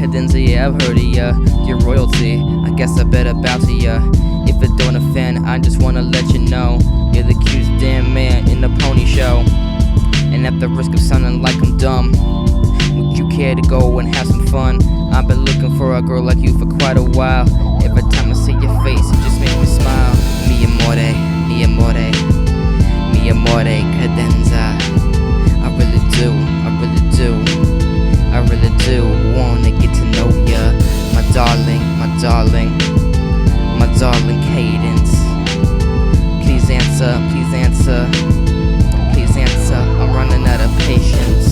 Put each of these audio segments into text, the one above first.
Cadenza, yeah, I've heard of ya. You're royalty, I guess I better bow to ya. If it don't offend, I just wanna let you know you're the cutest damn man in the pony show. And at the risk of sounding like I'm dumb, would you care to go and have some fun? I've been looking for a girl like you for quite a while. Every time I see your face, it just makes me smile. Mi amore, mi amore, mi amore, cadenza. I really do, I really do, I really do wanna get to know ya, my darling, my darling, my darling Cadence. Please answer, please answer, please answer. I'm running out of patience.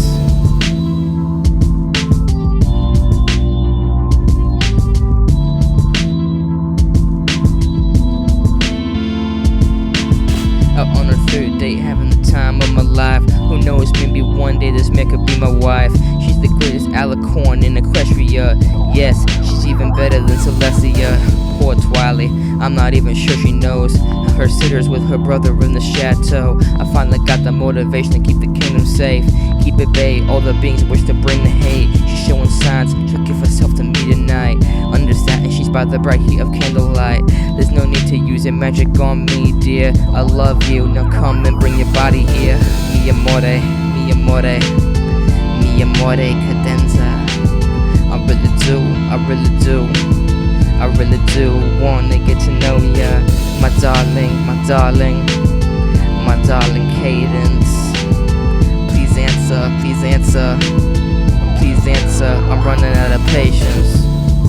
Out on our third date, having the time of my life. Who knows, maybe one day this man could be my wife. She's the greatest alicorn in Equestria. Yes, she's even better than Celestia. Poor Twilight, I'm not even sure she knows. Her sitters with her brother in the chateau. I finally got the motivation to keep the kingdom safe. Keep it bay, all the beings wish to bring the hate. She's showing signs, she'll give herself to me tonight. Under satin, she's by the bright heat of candlelight. There's no need to use your magic on me, dear. I love you, now come and bring your body here. Mi amore, mi amore, mi amore, cadenza. I really do, I really do, I really do wanna get to know ya, my darling, my darling, my darling Cadence. Please answer, please answer, please answer. I'm running out of patience.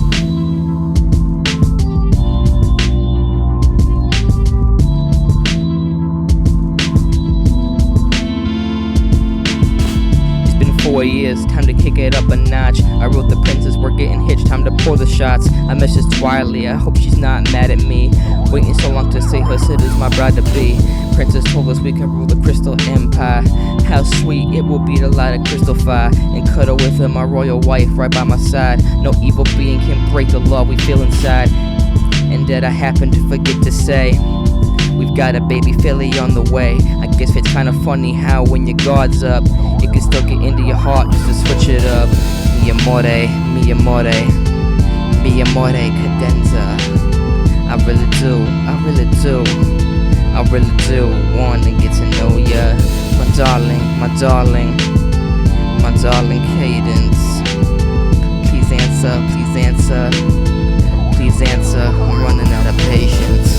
It's been 4 years, time to kick it up a notch. I wrote the princess, we're getting hitched, time to pour the shots. I miss this Twilight, I hope she's not mad at me. Waiting so long to say her Sid is my bride to be. Princess told us we can rule the Crystal Empire. How sweet it will be to light a crystal fire and cuddle with her, my royal wife, right by my side. No evil being can break the law we feel inside. And that I happen to forget to say, we've got a baby filly on the way. I guess it's kinda funny how when your guard's up, it can still get into your heart just to switch it up. Mi amore, mi amore, mi amore, cadenza. I really do, I really do, I really do wanna get to know ya, my darling, my darling, my darling Cadence. Please answer, please answer, please answer. I'm running out of patience.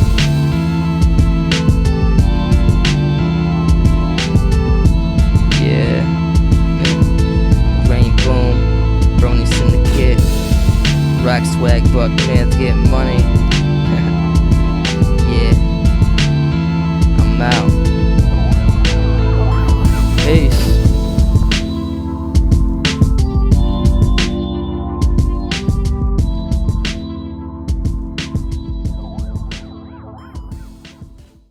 Yeah, Rain Boom, Brony Syndicate, Rock Swag, Buck, man, get